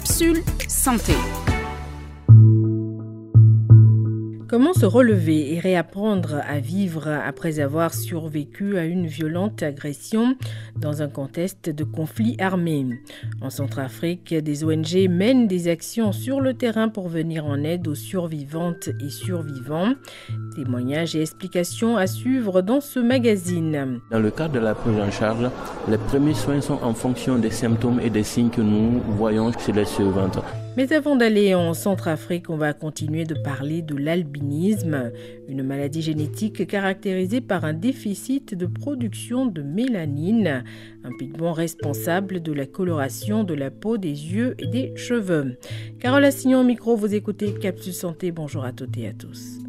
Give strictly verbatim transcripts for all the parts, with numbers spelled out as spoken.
Capsule Santé. Comment se relever et réapprendre à vivre après avoir survécu à une violente agression dans un contexte de conflit armé? En Centrafrique, des O N G mènent des actions sur le terrain pour venir en aide aux survivantes et survivants. Témoignages et explications à suivre dans ce magazine. Dans le cadre de la prise en charge, les premiers soins sont en fonction des symptômes et des signes que nous voyons chez les survivantes. Mais avant d'aller en Centrafrique, on va continuer de parler de l'albinisme, une maladie génétique caractérisée par un déficit de production de mélanine, un pigment responsable de la coloration de la peau, des yeux et des cheveux. Carole Assignon au micro, vous écoutez Capsule Santé. Bonjour à toutes et à tous.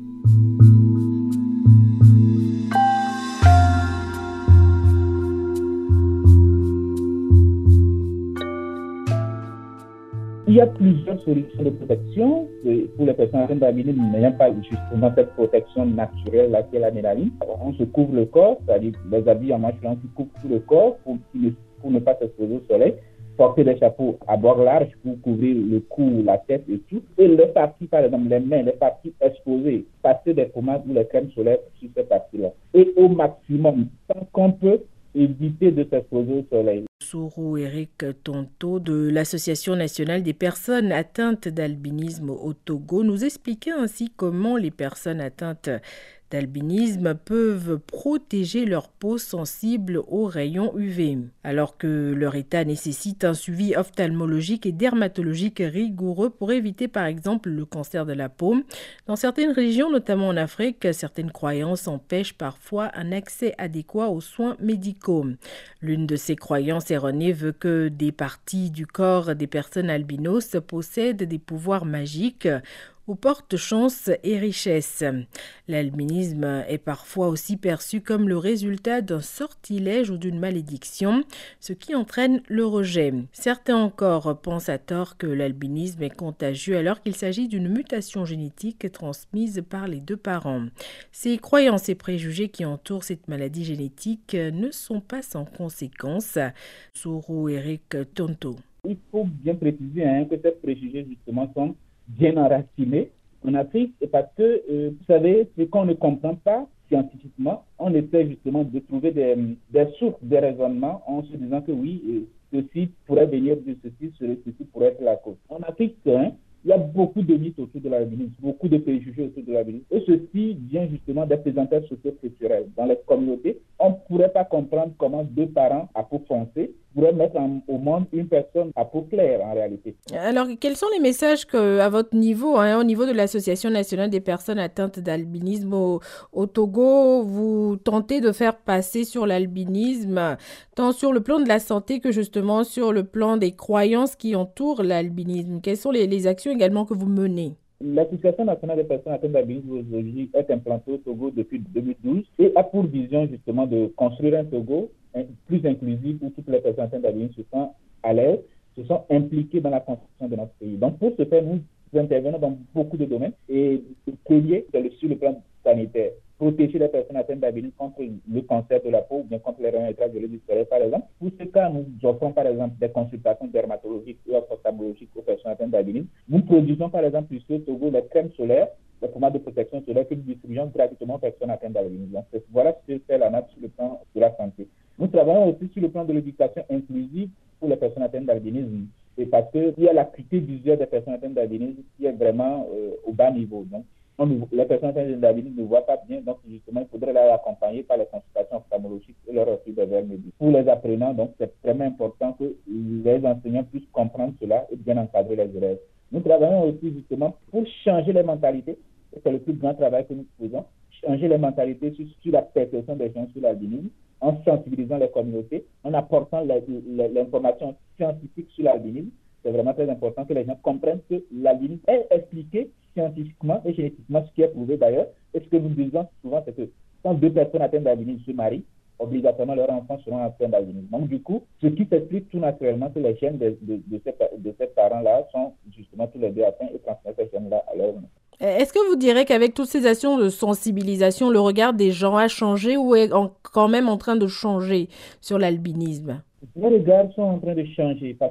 Il y a plusieurs solutions de protection pour les personnes atteintes d'albinisme n'ayant pas justement cette protection naturelle là qu'est la mélanine. On se couvre le corps, c'est-à-dire les habits en manches longues qui couvrent tout le corps pour, pour ne pas s'exposer au soleil. Porter des chapeaux à bord large pour couvrir le cou, la tête et tout. Et les parties, par exemple, les mains, les parties exposées, passer des pommades ou les crèmes solaires sur ces parties-là. Et au maximum, tant qu'on peut, éviter de s'exposer au soleil. Soro Eric Tonto de l'Association nationale des personnes atteintes d'albinisme au Togo nous expliquait ainsi comment les personnes atteintes d'albinisme peuvent protéger leur peau sensible aux rayons U V. Alors que leur état nécessite un suivi ophtalmologique et dermatologique rigoureux pour éviter par exemple le cancer de la peau. Dans certaines régions, notamment en Afrique, certaines croyances empêchent parfois un accès adéquat aux soins médicaux. L'une de ces croyances erronées veut que des parties du corps des personnes albinos possèdent des pouvoirs magiques ou porte chance et richesse. L'albinisme est parfois aussi perçu comme le résultat d'un sortilège ou d'une malédiction, ce qui entraîne le rejet. Certains encore pensent à tort que l'albinisme est contagieux alors qu'il s'agit d'une mutation génétique transmise par les deux parents. Ces croyances et préjugés qui entourent cette maladie génétique ne sont pas sans conséquences. Soro Eric Tonto. Il faut bien préciser hein, que ces préjugés justement sont bien enracinés en Afrique, et parce que, euh, vous savez, ce qu'on ne comprend pas scientifiquement, on essaie justement de trouver des, des sources de raisonnement en se disant que oui, euh, ceci pourrait venir de ceci, ceci pourrait être la cause. En Afrique, hein, il y a beaucoup de mythes autour de l'albinisme, beaucoup de préjugés autour de l'albinisme, et ceci vient justement des présentations socio-culturelles. Dans les communautés, on ne pourrait pas comprendre comment deux parents à peau foncée pourraient mettre en, au monde une personne à peau claire en réalité. Alors, quels sont les messages que, à votre niveau, hein, au niveau de l'Association nationale des personnes atteintes d'albinisme au, au Togo, vous tentez de faire passer sur l'albinisme, tant sur le plan de la santé que justement sur le plan des croyances qui entourent l'albinisme? Quelles sont les, les actions également que vous menez? L'Association nationale des personnes atteintes d'albinisme aujourd'hui est implantée au Togo depuis deux mille douze et a pour vision justement de construire un Togo plus inclusif où toutes les personnes atteintes d'albinisme se sentent à l'aise, se sont impliquées dans la construction de notre pays. Donc pour ce faire, nous intervenons dans beaucoup de domaines et premier, sur le plan sanitaire, protéger les personnes atteintes d'albinisme contre le cancer de la peau ou bien contre les rayons ultraviolets du soleil, par exemple. Pour ce cas, nous offrons par exemple des consultations dermatologiques et ophtalmologiques aux personnes atteintes d'albinisme. Nous produisons par exemple ici au Togo les crèmes solaires, les pommades de protection solaire que nous distribuons gratuitement aux personnes atteintes d'albinisme. Donc voilà ce que fait la N A P sur le plan de la santé. Nous travaillons aussi sur le plan de l'éducation inclusive pour les personnes atteintes d'albinisme. Et parce qu'il y a l'acuité visuelle des personnes atteintes d'albinisme qui est vraiment euh, au bas niveau. Donc, on, les personnes atteintes d'albinisme ne voient pas bien, donc justement, il faudrait les accompagner par les consultations ophtalmologiques et leur offrir des verres médicaux. Pour les apprenants, donc, c'est vraiment important que les enseignants puissent comprendre cela et bien encadrer les élèves. Nous travaillons aussi justement pour changer les mentalités. C'est le plus grand travail que nous faisons. Changer les mentalités sur, sur la perception des gens sur l'albinisme, en sensibilisant les communautés, en apportant l'information scientifique sur l'albinisme. C'est vraiment très important que les gens comprennent que l'albinisme est expliqué scientifiquement et génétiquement, ce qui est prouvé d'ailleurs. Et ce que nous disons souvent, c'est que quand deux personnes atteintes d'albinisme se marient, obligatoirement leurs enfants seront atteints d'albinisme. Donc du coup, ce qui s'explique tout naturellement, que les gènes de, de, de, ces, de ces parents-là sont justement tous les deux atteints et transmettent ces gènes-là à leurs enfants. Est-ce que vous direz qu'avec toutes ces actions de sensibilisation, le regard des gens a changé ou est en, quand même en train de changer sur l'albinisme? Les regards sont en train de changer parce que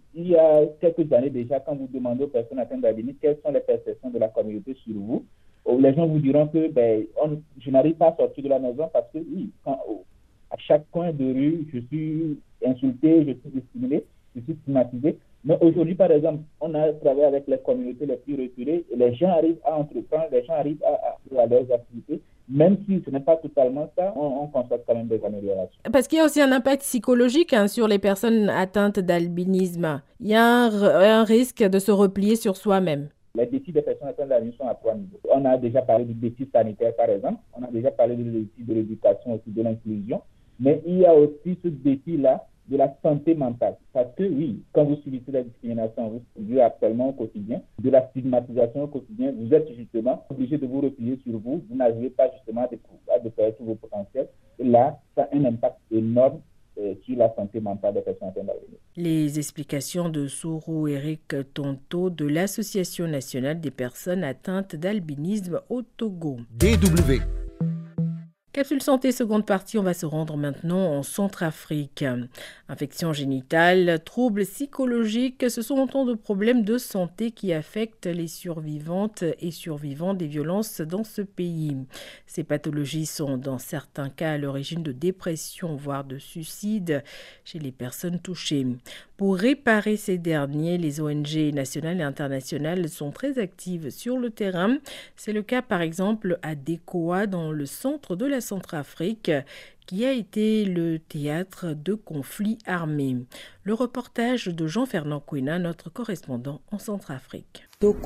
il y a quelques années déjà, quand vous demandez aux personnes atteintes d'albinisme quelles sont les perceptions de la communauté sur vous, les gens vous diront que ben, on, je n'arrive pas à sortir de la maison parce que oui, quand, oh, à chaque coin de rue, je suis insulté, je suis discriminé, je suis stigmatisé. Mais aujourd'hui, par exemple, on a travaillé avec les communautés les plus reculées et les gens arrivent à entreprendre, les gens arrivent à, à, à leurs activités. Même si ce n'est pas totalement ça, on, on constate quand même des améliorations. Parce qu'il y a aussi un impact psychologique hein, sur les personnes atteintes d'albinisme. Il y a un, un risque de se replier sur soi-même. Les défis des personnes atteintes d'albinisme sont à trois niveaux. On a déjà parlé du défi sanitaire, par exemple. On a déjà parlé du défi de l'éducation, aussi de l'inclusion. Mais il y a aussi ce défi-là de la santé mentale. Parce que oui, quand vous subissez la discrimination, vous subissez actuellement au quotidien, de la stigmatisation au quotidien, vous êtes justement obligé de vous replier sur vous, vous n'arrivez pas justement à déployer tous vos potentiels. Et là, ça a un impact énorme euh, sur la santé mentale des personnes atteintes d'albinisme. Les explications de Sourou Eric Tonto de l'Association nationale des personnes atteintes d'albinisme au Togo. D W Capsule santé, seconde partie, on va se rendre maintenant en Centrafrique. Infections génitales, troubles psychologiques, ce sont autant de problèmes de santé qui affectent les survivantes et survivants des violences dans ce pays. Ces pathologies sont dans certains cas à l'origine de dépression, voire de suicide chez les personnes touchées. Pour réparer ces derniers, les O N G nationales et internationales sont très actives sur le terrain. C'est le cas par exemple à Dekoa, dans le centre de la Centrafrique, qui a été le théâtre de conflits armés. Le reportage de Jean-Fernand Kouina, notre correspondant en Centrafrique.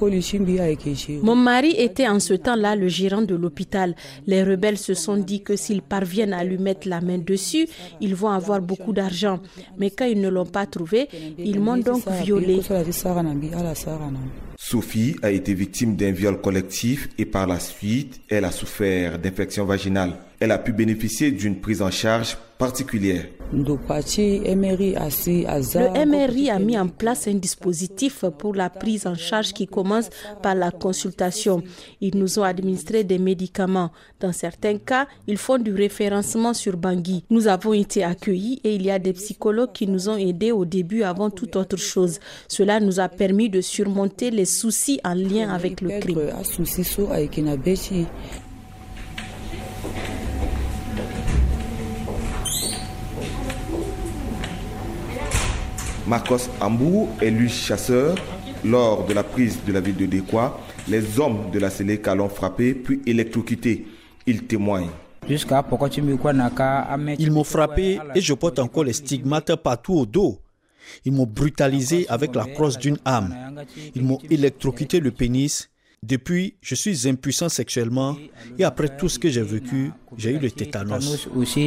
Mon mari était en ce temps-là le gérant de l'hôpital. Les rebelles se sont dit que s'ils parviennent à lui mettre la main dessus, ils vont avoir beaucoup d'argent. Mais quand ils ne l'ont pas trouvé, ils m'ont donc violée. Sophie a été victime d'un viol collectif et par la suite, elle a souffert d'infections vaginales. Elle a pu bénéficier d'une prise en charge particulière. Le M R I a mis en place un dispositif pour la prise en charge qui commence par la consultation. Ils nous ont administré des médicaments. Dans certains cas, ils font du référencement sur Bangui. Nous avons été accueillis et il y a des psychologues qui nous ont aidés au début avant toute autre chose. Cela nous a permis de surmonter les soucis en lien avec le crime. Marcos Ambou est lui chasseur. Lors de la prise de la ville de Dekoa, les hommes de la Séléka l'ont frappé puis électrocuté. Il témoigne. Ils m'ont frappé et je porte encore les stigmates partout au dos. Ils m'ont brutalisé avec la crosse d'une arme. Ils m'ont électrocuté le pénis. Depuis, je suis impuissant sexuellement et après tout ce que j'ai vécu, j'ai eu le tétanos.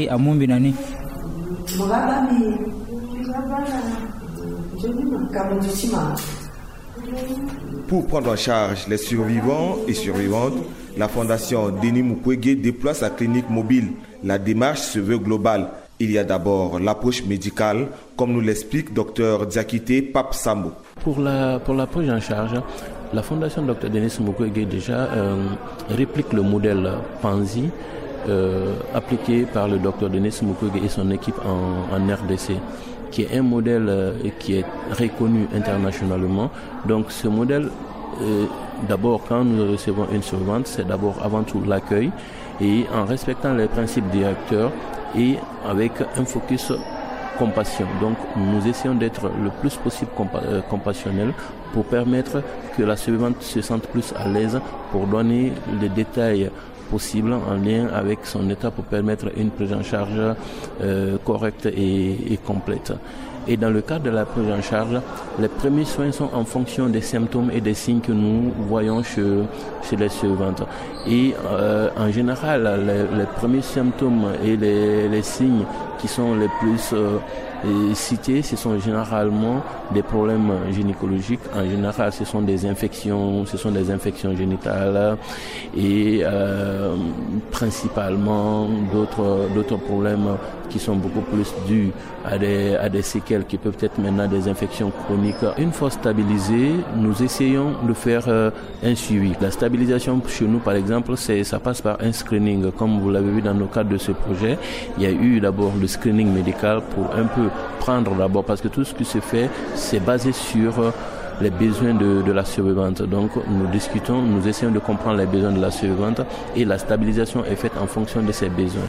Pour prendre en charge les survivants et survivantes, la fondation Denis Mukwege déploie sa clinique mobile. La démarche se veut globale. Il y a d'abord l'approche médicale, comme nous l'explique Dr Diakité Pape Sambo. Pour la pour la prise en charge, la fondation Dr Denis Mukwege déjà euh, réplique le modèle Panzi euh, appliqué par le Dr Denis Mukwege et son équipe en, en R D C, qui est un modèle euh, qui est reconnu internationalement. Donc ce modèle, euh, d'abord quand nous recevons une survivante, c'est d'abord avant tout l'accueil et en respectant les principes directeurs et avec un focus compassion. Donc nous essayons d'être le plus possible compa- euh, compassionnels pour permettre que la survivante se sente plus à l'aise pour donner les détails possible en lien avec son état pour permettre une prise en charge euh, correcte et, et complète. Et dans le cadre de la prise en charge, les premiers soins sont en fonction des symptômes et des signes que nous voyons chez, chez les survivantes. Et euh, en général, les, les premiers symptômes et les, les signes qui sont les plus euh, cités, ce sont généralement des problèmes gynécologiques. En général, ce sont des infections, ce sont des infections génitales et euh, principalement d'autres d'autres problèmes qui sont beaucoup plus dus à des à des séquelles qui peuvent être maintenant des infections chroniques. Une fois stabilisées, nous essayons de faire euh, un suivi. La stabilisation chez nous, par exemple, c'est ça passe par un screening. Comme vous l'avez vu dans le cadre de ce projet, il y a eu d'abord le le screening médical pour un peu prendre d'abord, parce que tout ce qui se fait, c'est basé sur les besoins de, de la survivante. Donc nous discutons, nous essayons de comprendre les besoins de la survivante et la stabilisation est faite en fonction de ses besoins.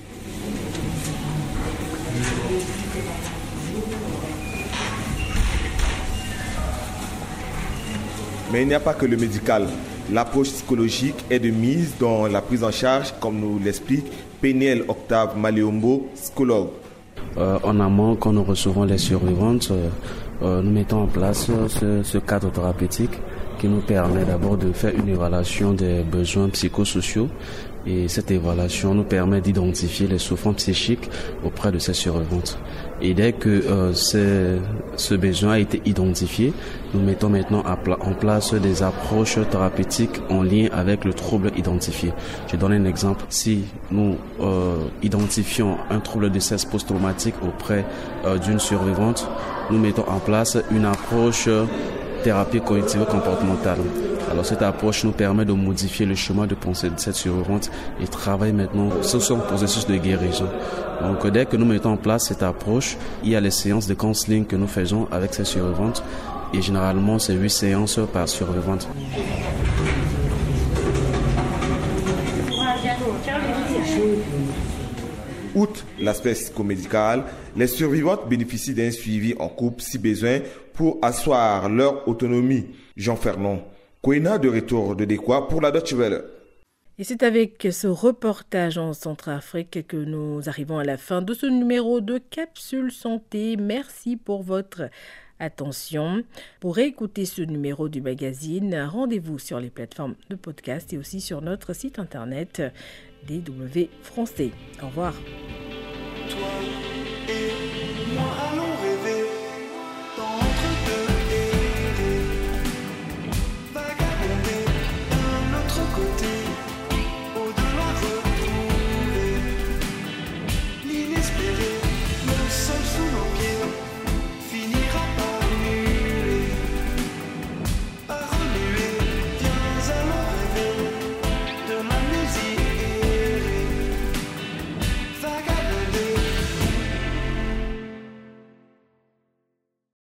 Mais il n'y a pas que le médical. L'approche psychologique est de mise dans la prise en charge, comme nous l'explique Péniel Octave Maleombo, psychologue. Euh, en amont, quand nous recevons les survivantes, euh, euh, nous mettons en place ce, ce cadre thérapeutique qui nous permet d'abord de faire une évaluation des besoins psychosociaux. Et cette évaluation nous permet d'identifier les souffrances psychiques auprès de ces survivantes. Et dès que euh, ce, ce besoin a été identifié, nous mettons maintenant en place des approches thérapeutiques en lien avec le trouble identifié. Je donne un exemple. Si nous euh, identifions un trouble de stress post-traumatique auprès euh, d'une survivante, nous mettons en place une approche thérapie cognitive comportementale. Alors cette approche nous permet de modifier le schéma de pensée de cette survivante et travailler maintenant sur son processus de guérison. Donc dès que nous mettons en place cette approche, il y a les séances de counseling que nous faisons avec ces survivantes et généralement c'est huit séances par survivante. Outre l'aspect psychomédical, les survivantes bénéficient d'un suivi en couple si besoin pour asseoir leur autonomie. Jean Fernand, Koina de retour de Dekwa pour la Deutsche Welle. Et c'est avec ce reportage en Centrafrique que nous arrivons à la fin de ce numéro de Capsule Santé. Merci pour votre attention. Pour écouter ce numéro du magazine, rendez-vous sur les plateformes de podcast et aussi sur notre site internet D W Français. Au revoir. Toi et moi allons rêver d'entre deux et vagabonder d'un autre côté, au-delà retrouver l'inespéré, le sol sous nos pieds finira par muer, par remuer. Viens allons rêver de l'amnésie.